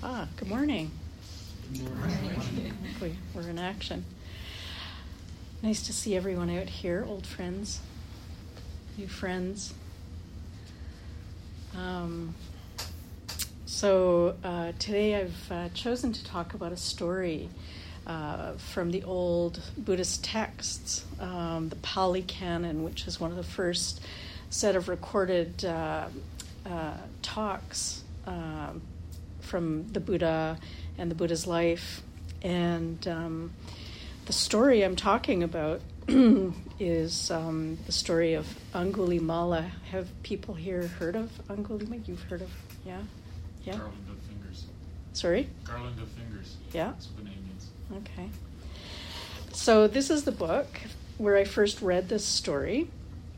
Good morning. We're in action. Nice to see everyone out here, old friends, new friends. Today I've chosen to talk about a story from the old Buddhist texts, the Pali Canon, which is one of the first set of recorded talks from the Buddha and the Buddha's life. And the story I'm talking about is the story of Angulimala. Have people here heard of Angulimala? You've heard of, yeah? Garland of Fingers. Sorry? Garland of Fingers. Yeah? That's what the name means. Okay. So this is the book where I first read this story.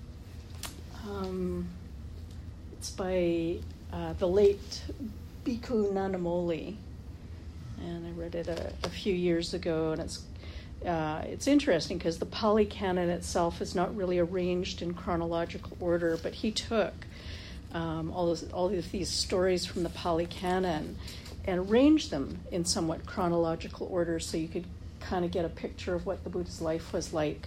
It's by the late Bhikkhu Nanamoli, and I read it a few years ago, and it's interesting because the Pali Canon itself is not really arranged in chronological order, but he took all of these stories from the Pali Canon and arranged them in somewhat chronological order so you could kind of get a picture of what the Buddha's life was like.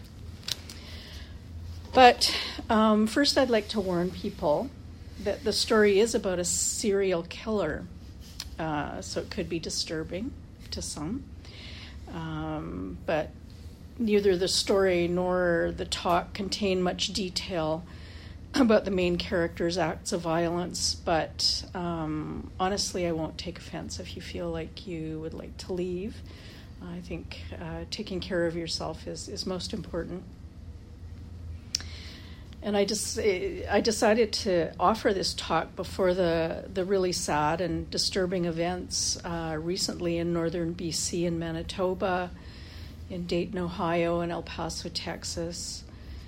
But first I'd like to warn people that the story is about a serial killer, so it could be disturbing to some. But neither the story nor the talk contain much detail about the main character's acts of violence, but honestly, I won't take offense if you feel like you would like to leave. I think taking care of yourself is most important. And I decided to offer this talk before the really sad and disturbing events recently in northern BC and Manitoba, in Dayton, Ohio, and El Paso, Texas.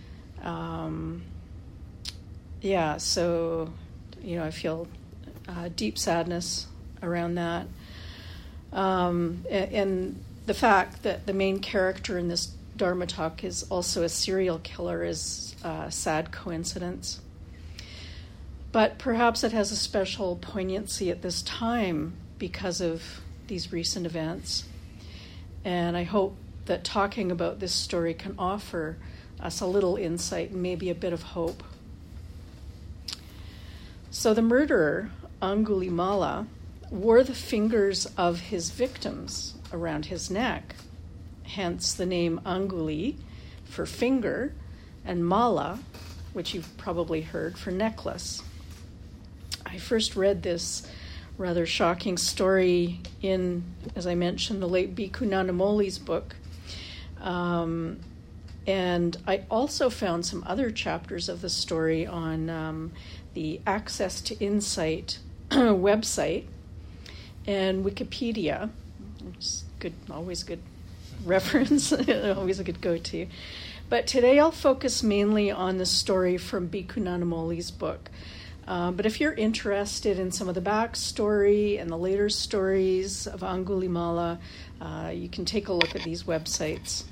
So, I feel deep sadness around that. And the fact that the main character in this Dharma talk is also a serial killer is a sad coincidence. But perhaps it has a special poignancy at this time because of these recent events. And I hope that talking about this story can offer us a little insight and maybe a bit of hope. So the murderer, Angulimala, wore the fingers of his victims around his neck, hence the name Anguli for finger, and Mala, which you've probably heard, for necklace. I first read this rather shocking story in, as I mentioned, the late Bhikkhu Nanamoli's book. And I also found some other chapters of the story on the Access to Insight website and Wikipedia, which is good, always good reference, always a good go-to. But today I'll focus mainly on the story from Bhikkhu Nanamoli's book. But if you're interested in some of the backstory and the later stories of Angulimala, you can take a look at these websites.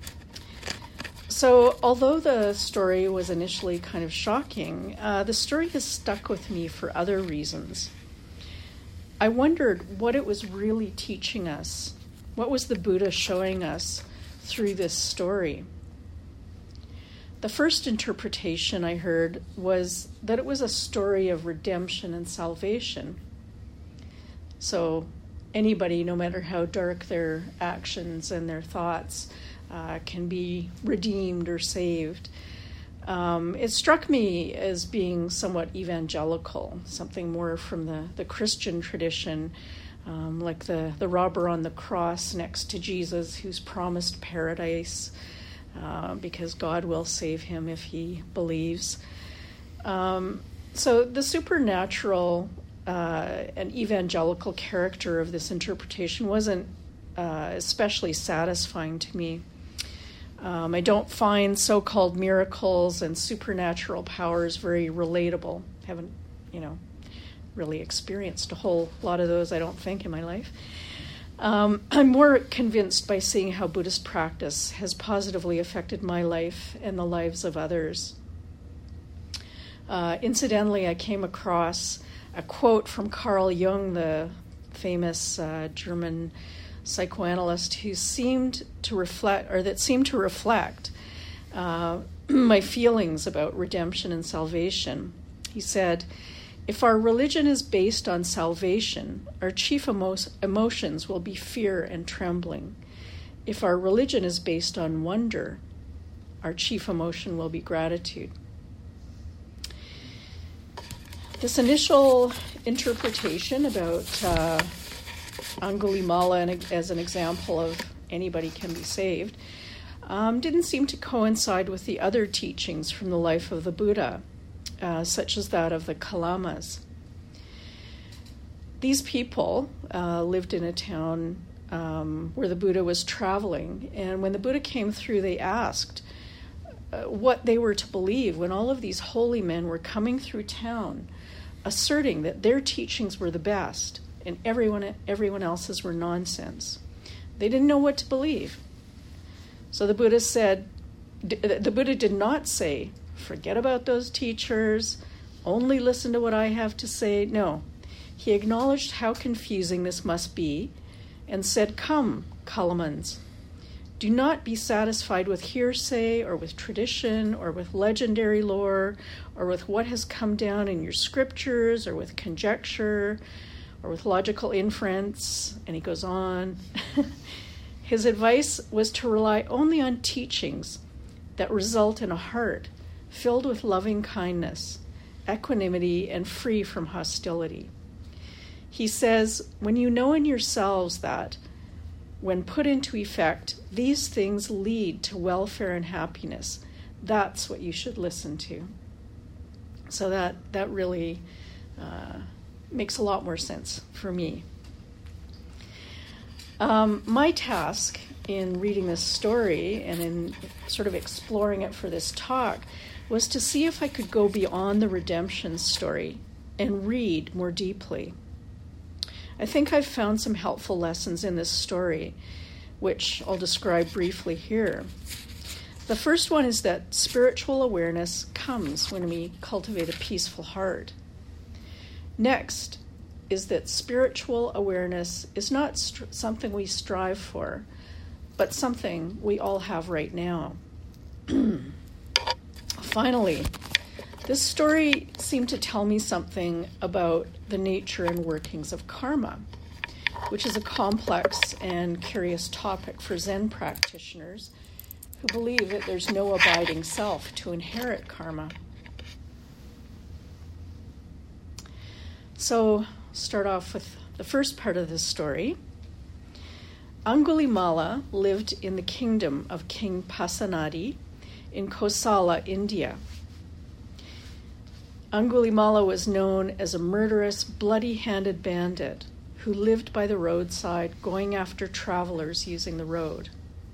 So although the story was initially kind of shocking, the story has stuck with me for other reasons. I wondered what it was really teaching us. What was the Buddha showing us through this story? The first interpretation I heard was that it was a story of redemption and salvation. So anybody, no matter how dark their actions and their thoughts, can be redeemed or saved. It struck me as being somewhat evangelical, something more from the Christian tradition, like the robber on the cross next to Jesus who's promised paradise because God will save him if he believes. So the supernatural and evangelical character of this interpretation wasn't especially satisfying to me. I don't find so-called miracles and supernatural powers very relatable. Haven't, really experienced a whole lot of those, I don't think, in my life. I'm more convinced by seeing how Buddhist practice has positively affected my life and the lives of others. Incidentally, I came across a quote from Carl Jung, the famous German psychoanalyst who seemed to reflect my feelings about redemption and salvation. He said, "If our religion is based on salvation, our chief emotions will be fear and trembling. If our religion is based on wonder, our chief emotion will be gratitude." This initial interpretation about Angulimala as an example of anybody can be saved didn't seem to coincide with the other teachings from the life of the Buddha, such as that of the Kalamas. These people lived in a town where the Buddha was traveling, and when the Buddha came through, they asked what they were to believe when all of these holy men were coming through town, asserting that their teachings were the best and everyone else's were nonsense. They didn't know what to believe. So the Buddha did not say, "Forget about those teachers, only listen to what I have to say." No, he acknowledged how confusing this must be and said, "Come, Kalamans, do not be satisfied with hearsay or with tradition or with legendary lore or with what has come down in your scriptures or with conjecture or with logical inference." And he goes on. His advice was to rely only on teachings that result in a heart filled with loving kindness, equanimity, and free from hostility. He says, "When you know in yourselves that, when put into effect, these things lead to welfare and happiness, that's what you should listen to." So that really makes a lot more sense for me. My task in reading this story and in sort of exploring it for this talk was to see if I could go beyond the redemption story and read more deeply. I think I've found some helpful lessons in this story, which I'll describe briefly here. The first one is that spiritual awareness comes when we cultivate a peaceful heart. Next is that spiritual awareness is not something we strive for, but something we all have right now. Finally, this story seemed to tell me something about the nature and workings of karma, which is a complex and curious topic for Zen practitioners who believe that there's no abiding self to inherit karma. So, start off with the first part of this story. Angulimala lived in the kingdom of King Pasenadi in Kosala, India. Angulimala was known as a murderous, bloody-handed bandit who lived by the roadside, going after travelers using the road.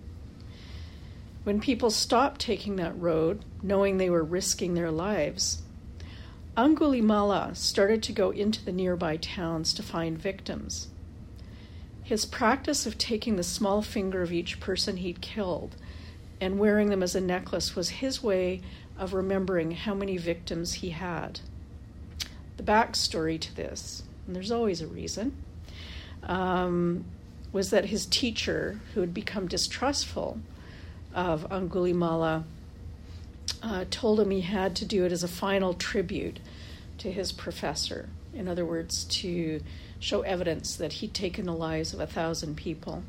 When people stopped taking that road, knowing they were risking their lives, Angulimala started to go into the nearby towns to find victims. His practice of taking the small finger of each person he'd killed and wearing them as a necklace was his way of remembering how many victims he had. The backstory to this, and there's always a reason, was that his teacher, who had become distrustful of Angulimala, told him he had to do it as a final tribute to his professor. In other words, to show evidence that he'd taken the lives of 1,000 people.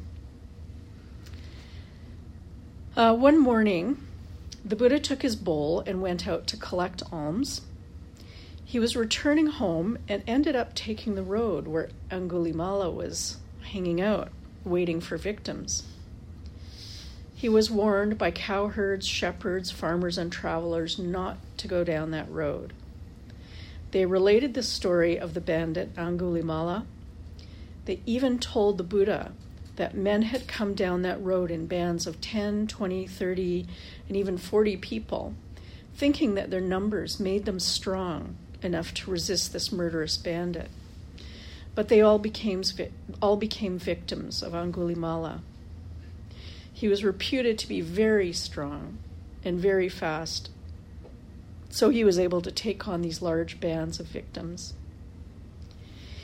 One morning, the Buddha took his bowl and went out to collect alms. He was returning home and ended up taking the road where Angulimala was hanging out, waiting for victims. He was warned by cowherds, shepherds, farmers, and travelers not to go down that road. They related the story of the bandit Angulimala. They even told the Buddha that men had come down that road in bands of 10, 20, 30, and even 40 people, thinking that their numbers made them strong enough to resist this murderous bandit. But they all became victims of Angulimala. He was reputed to be very strong and very fast, so he was able to take on these large bands of victims.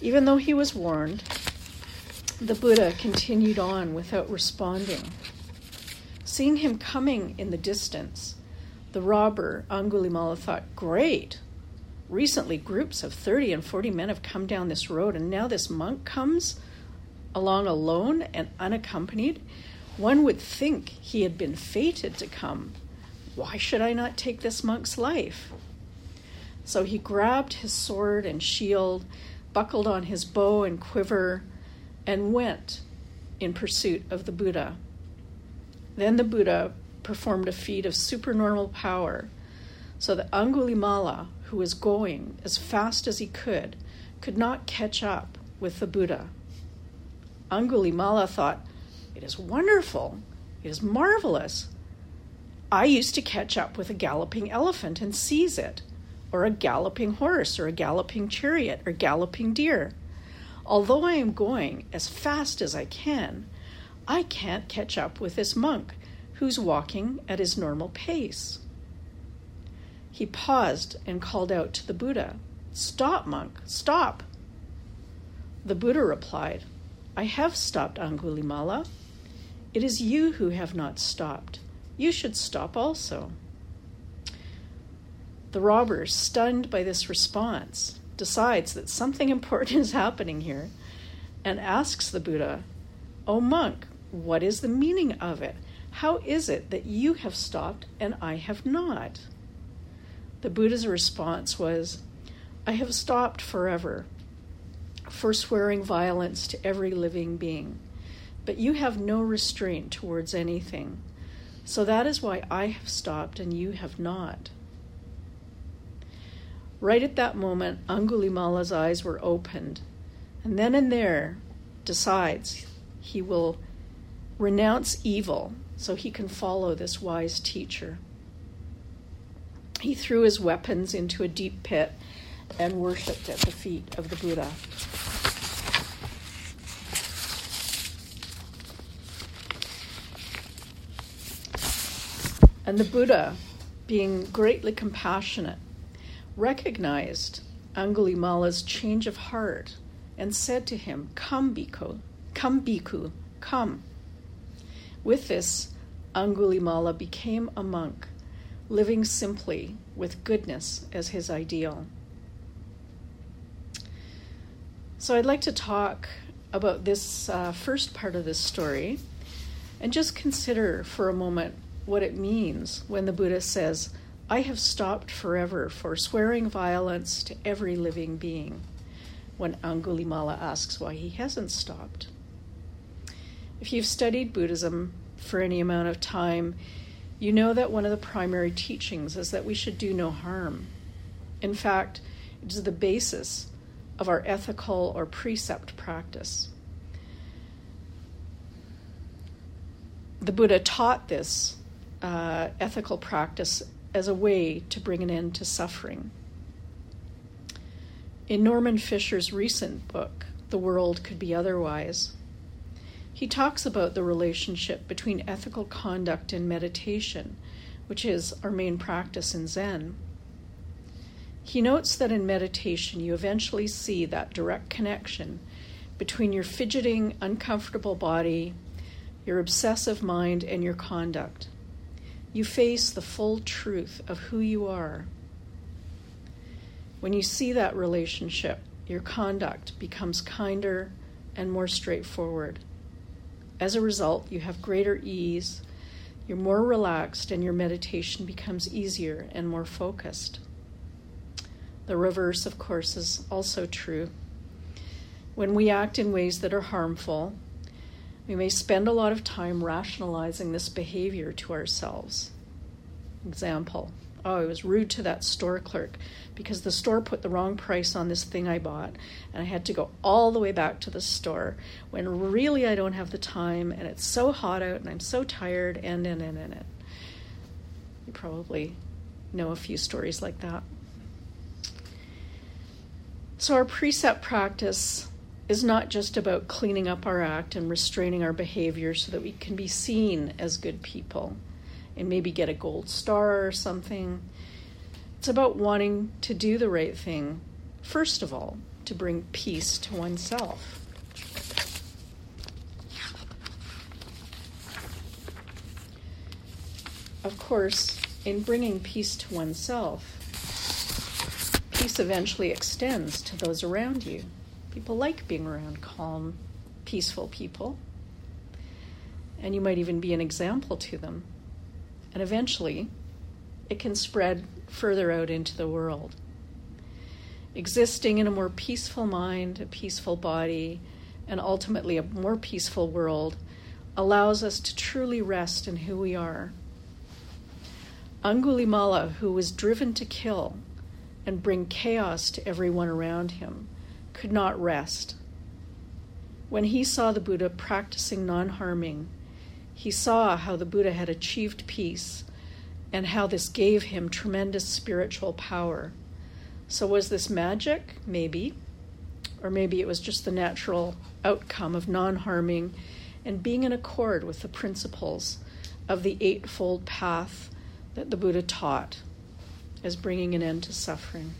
Even though he was warned, the Buddha continued on without responding. Seeing him coming in the distance, the robber Angulimala thought, great. Recently, groups of 30 and 40 men have come down this road, and now this monk comes along alone and unaccompanied. One would think he had been fated to come. Why should I not take this monk's life? So he grabbed his sword and shield, buckled on his bow and quiver, and went in pursuit of the Buddha. Then the Buddha performed a feat of supernormal power, so that Angulimala, who was going as fast as he could not catch up with the Buddha. Angulimala thought, it is wonderful, it is marvelous. I used to catch up with a galloping elephant and seize it, or a galloping horse, or a galloping chariot, or galloping deer. Although I am going as fast as I can't catch up with this monk who's walking at his normal pace. He paused and called out to the Buddha, Stop, monk, stop. The Buddha replied, I have stopped, Angulimala. It is you who have not stopped. You should stop also. The robber, stunned by this response, decides that something important is happening here and asks the Buddha, O monk, what is the meaning of it? How is it that you have stopped and I have not? The Buddha's response was, I have stopped forever, forswearing violence to every living being, but you have no restraint towards anything. So that is why I have stopped and you have not. Right at that moment, Angulimala's eyes were opened, and then and there decides he will renounce evil so he can follow this wise teacher. He threw his weapons into a deep pit and worshipped at the feet of the Buddha. And the Buddha, being greatly compassionate, recognized Angulimala's change of heart and said to him, Come, bhikkhu, come. With this, Angulimala became a monk, living simply with goodness as his ideal. So I'd like to talk about this first part of this story and just consider for a moment what it means when the Buddha says, I have stopped forever forswearing violence to every living being, when Angulimala asks why he hasn't stopped. If you've studied Buddhism for any amount of time, you know that one of the primary teachings is that we should do no harm. In fact, it is the basis of our ethical or precept practice. The Buddha taught this ethical practice as a way to bring an end to suffering. In Norman Fisher's recent book, The World Could Be Otherwise, he talks about the relationship between ethical conduct and meditation, which is our main practice in Zen. He notes that in meditation you eventually see that direct connection between your fidgeting, uncomfortable body, your obsessive mind, and your conduct. You face the full truth of who you are. When you see that relationship, your conduct becomes kinder and more straightforward. As a result, you have greater ease, you're more relaxed, and your meditation becomes easier and more focused. The reverse, of course, is also true. When we act in ways that are harmful, we may spend a lot of time rationalizing this behavior to ourselves. Example, I was rude to that store clerk because the store put the wrong price on this thing I bought, and I had to go all the way back to the store when really I don't have the time, and it's so hot out, and I'm so tired, and. You probably know a few stories like that. So our precept practice is not just about cleaning up our act and restraining our behavior so that we can be seen as good people and maybe get a gold star or something. It's about wanting to do the right thing, first of all, to bring peace to oneself. Of course, in bringing peace to oneself, peace eventually extends to those around you. People like being around calm, peaceful people. And you might even be an example to them. And eventually, it can spread further out into the world. Existing in a more peaceful mind, a peaceful body, and ultimately a more peaceful world allows us to truly rest in who we are. Angulimala, who was driven to kill and bring chaos to everyone around him, could not rest. When he saw the Buddha practicing non-harming, he saw how the Buddha had achieved peace and how this gave him tremendous spiritual power. So was this magic? Maybe. Or maybe it was just the natural outcome of non-harming and being in accord with the principles of the Eightfold Path that the Buddha taught as bringing an end to suffering.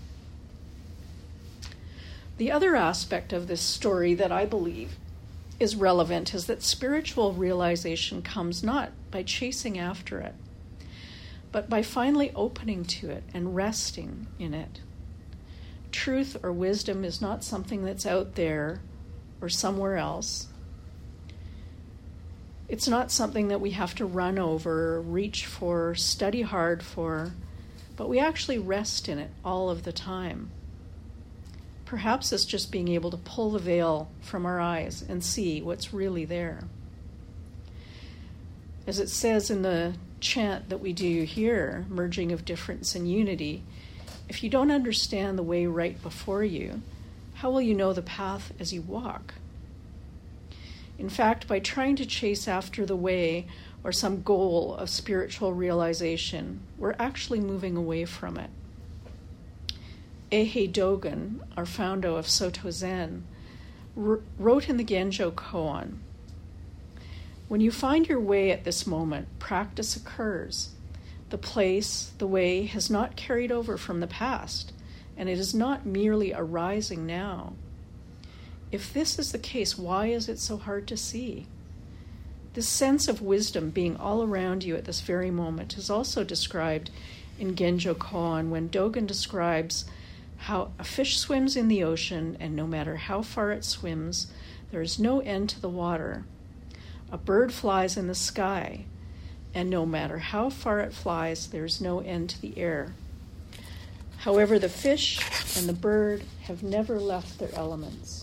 The other aspect of this story that I believe is relevant is that spiritual realization comes not by chasing after it, but by finally opening to it and resting in it. Truth or wisdom is not something that's out there or somewhere else. It's not something that we have to run over, reach for, study hard for, but we actually rest in it all of the time. Perhaps it's just being able to pull the veil from our eyes and see what's really there. As it says in the chant that we do here, merging of difference and unity, if you don't understand the way right before you, how will you know the path as you walk? In fact, by trying to chase after the way or some goal of spiritual realization, we're actually moving away from it. Eihei Dogen, our founder of Soto Zen, wrote in the Genjo Koan, "When you find your way at this moment, practice occurs. The place, the way, has not carried over from the past, and it is not merely arising now. If this is the case, why is it so hard to see? This sense of wisdom being all around you at this very moment is also described in Genjo Koan when Dogen describes how a fish swims in the ocean, and no matter how far it swims, there is no end to the water. A bird flies in the sky, and no matter how far it flies, there is no end to the air. However, the fish and the bird have never left their elements."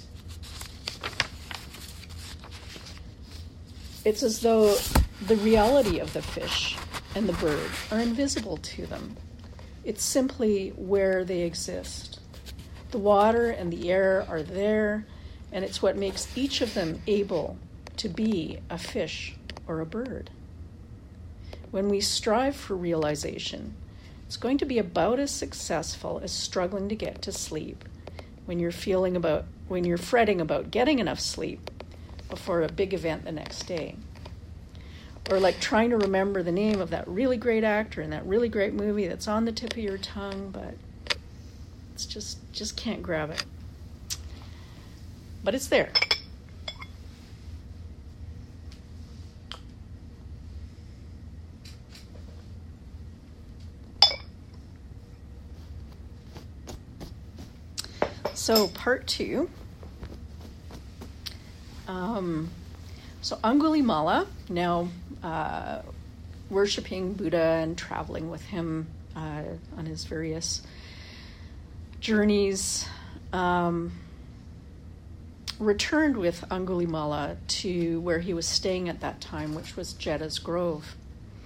It's as though the reality of the fish and the bird are invisible to them. It's simply where they exist. The water and the air are there, and it's what makes each of them able to be a fish or a bird. When we strive for realization, it's going to be about as successful as struggling to get to sleep when you're fretting about getting enough sleep before a big event the next day. Or like trying to remember the name of that really great actor in that really great movie that's on the tip of your tongue, but it's just can't grab it. But it's there. So part 2. So Angulimala, now worshiping Buddha and traveling with him on his various journeys, returned with Angulimala to where he was staying at that time, which was Jeta's Grove.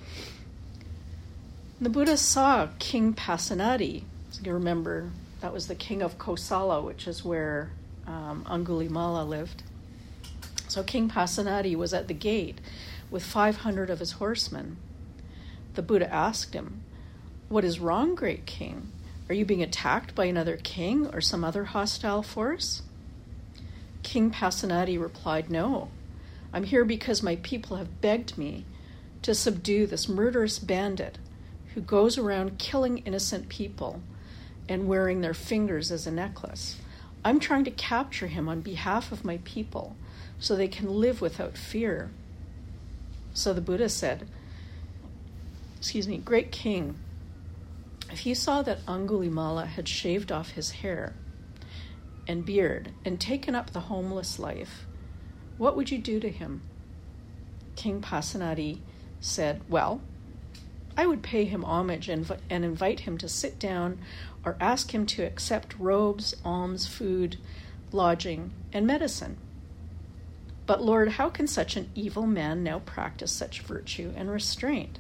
The Buddha saw King Pasenadi. So you remember that was the king of Kosala, which is where Angulimala lived. So King Pasenadi was at the gate with 500 of his horsemen. The Buddha asked him, "What is wrong, great king? Are you being attacked by another king or some other hostile force?" King Pasenadi replied, "No, I'm here because my people have begged me to subdue this murderous bandit who goes around killing innocent people and wearing their fingers as a necklace. I'm trying to capture him on behalf of my people so they can live without fear. So the Buddha said, Great king, if you saw that Angulimala had shaved off his hair and beard and taken up the homeless life, what would you do to him? King Pasenadi said, well, I would pay him homage and invite him to sit down or ask him to accept robes, alms, food, lodging, and medicine. But Lord, how can such an evil man now practice such virtue and restraint?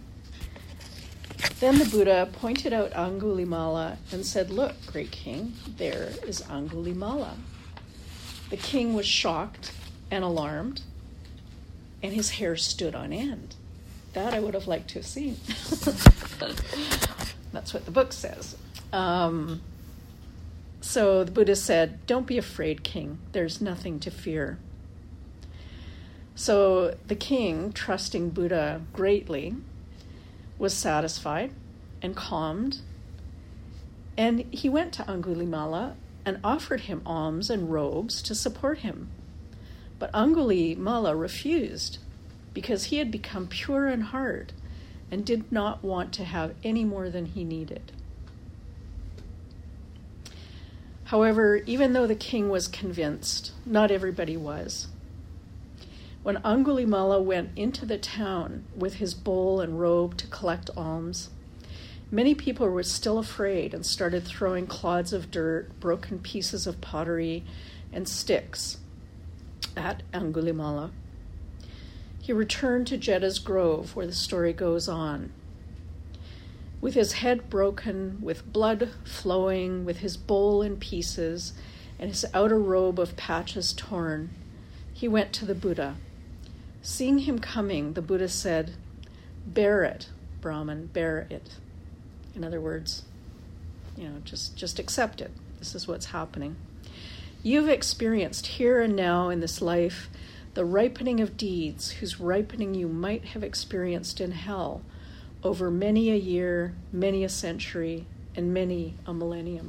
Then the Buddha pointed out Angulimala and said, look, great king, there is Angulimala. The king was shocked and alarmed, and his hair stood on end. That I would have liked to have seen. That's what the book says. So the Buddha said, don't be afraid, king. There's nothing to fear. So the king, trusting Buddha greatly, was satisfied and calmed. And he went to Angulimala and offered him alms and robes to support him. But Angulimala refused because he had become pure in heart and did not want to have any more than he needed. However, even though the king was convinced, not everybody was. When Angulimala went into the town with his bowl and robe to collect alms, many people were still afraid and started throwing clods of dirt, broken pieces of pottery, and sticks at Angulimala. He returned to Jedda's Grove, where the story goes on. With his head broken, with blood flowing, with his bowl in pieces, and his outer robe of patches torn, he went to the Buddha. Seeing him coming, the Buddha said, bear it, Brahman, bear it. In other words, just accept it. This is what's happening. You've experienced here and now in this life the ripening of deeds whose ripening you might have experienced in hell over many a year, many a century, and many a millennium.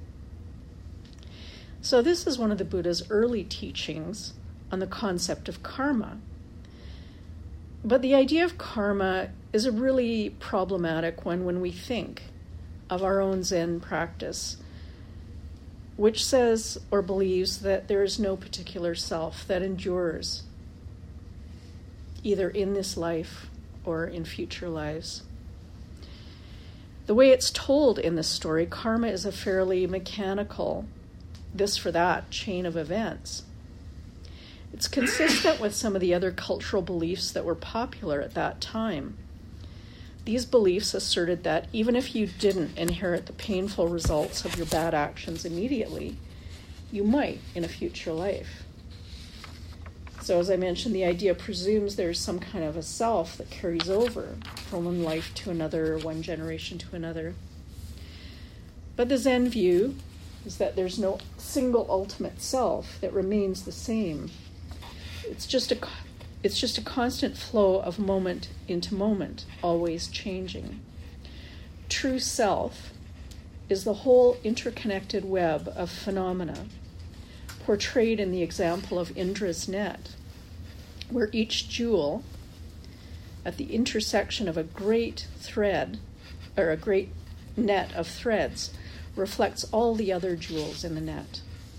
So this is one of the Buddha's early teachings on the concept of karma. But the idea of karma is a really problematic one when we think of our own Zen practice, which says or believes that there is no particular self that endures, either in this life or in future lives. The way it's told in this story, karma is a fairly mechanical, this for that, chain of events. It's consistent with some of the other cultural beliefs that were popular at that time. These beliefs asserted that even if you didn't inherit the painful results of your bad actions immediately, you might in a future life. So as I mentioned, the idea presumes there's some kind of a self that carries over from one life to another, one generation to another. But the Zen view is that there's no single ultimate self that remains the same. It's just a constant flow of moment into moment, always changing. True self is the whole interconnected web of phenomena, portrayed in the example of Indra's net, where each jewel at the intersection of a great thread, or a great net of threads, reflects all the other jewels in the net.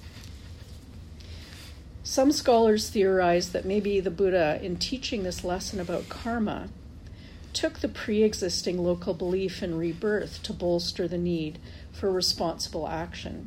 Some scholars theorize that maybe the Buddha, in teaching this lesson about karma, took the pre-existing local belief in rebirth to bolster the need for responsible action.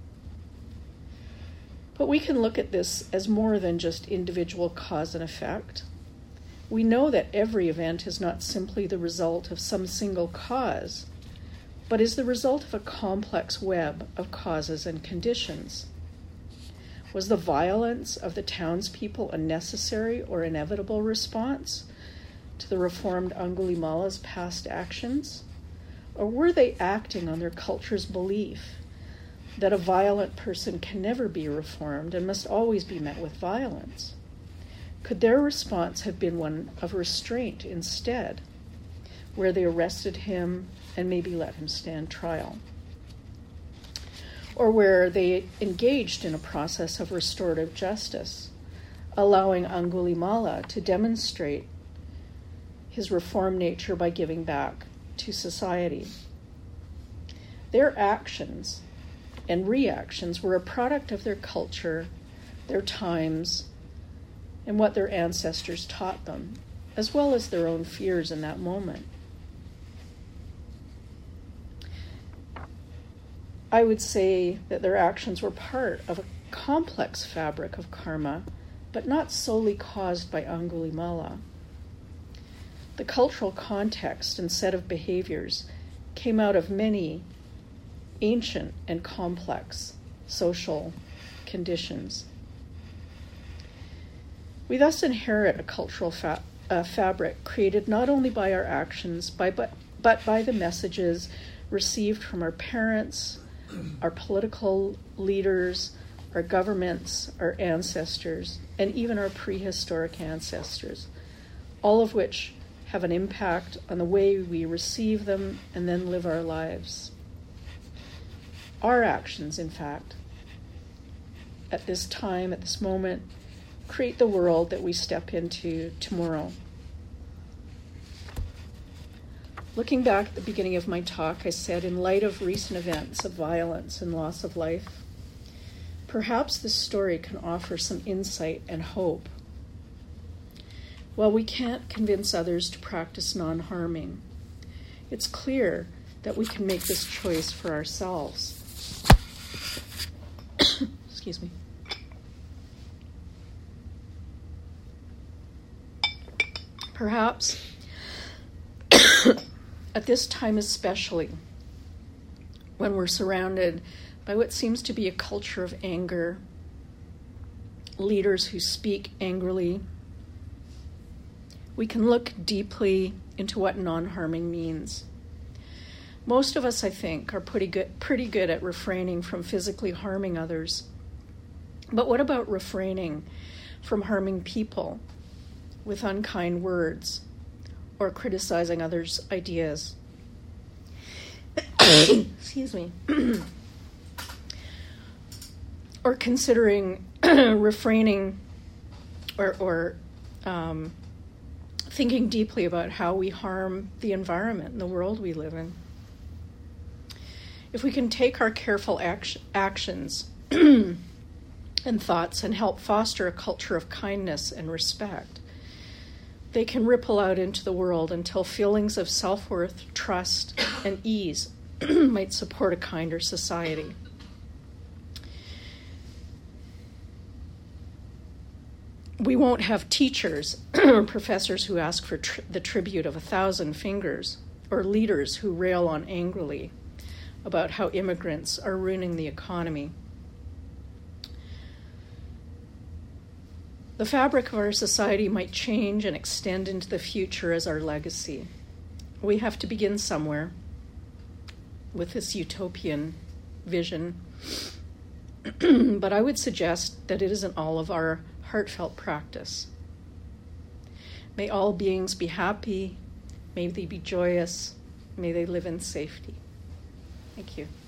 But we can look at this as more than just individual cause and effect. We know that every event is not simply the result of some single cause, but is the result of a complex web of causes and conditions. Was the violence of the townspeople a necessary or inevitable response to the reformed Angulimala's past actions? Or were they acting on their culture's belief that a violent person can never be reformed and must always be met with violence? Could their response have been one of restraint instead, where they arrested him and maybe let him stand trial? or where they engaged in a process of restorative justice, allowing Angulimala to demonstrate his reformed nature by giving back to society. Their actions and reactions were a product of their culture, their times, and what their ancestors taught them, as well as their own fears in that moment. I would say that their actions were part of a complex fabric of karma, but not solely caused by Angulimala. The cultural context and set of behaviors came out of many ancient and complex social conditions. We thus inherit a cultural fabric created not only by our actions, but by the messages received from our parents, our political leaders, our governments, our ancestors, and even our prehistoric ancestors, all of which have an impact on the way we receive them and then live our lives. Our actions, in fact, at this time, at this moment, create the world that we step into tomorrow. Looking back at the beginning of my talk, I said, in light of recent events of violence and loss of life, perhaps this story can offer some insight and hope. While we can't convince others to practice non-harming, it's clear that we can make this choice for ourselves. Excuse me. Perhaps at this time especially, when we're surrounded by what seems to be a culture of anger, leaders who speak angrily, we can look deeply into what non-harming means. Most of us, I think, are pretty good at refraining from physically harming others. But what about refraining from harming people with unkind words or criticizing others' ideas? Excuse me. Or considering refraining or thinking deeply about how we harm the environment and the world we live in. If we can take our careful actions and thoughts and help foster a culture of kindness and respect, they can ripple out into the world until feelings of self-worth, trust, and ease might support a kinder society. We won't have teachers or professors who ask for the tribute of 1,000 fingers, or leaders who rail on angrily about how immigrants are ruining the economy. The fabric of our society might change and extend into the future as our legacy. We have to begin somewhere with this utopian vision. But I would suggest that it isn't all of our heartfelt practice. May all beings be happy. May they be joyous. May they live in safety. Thank you.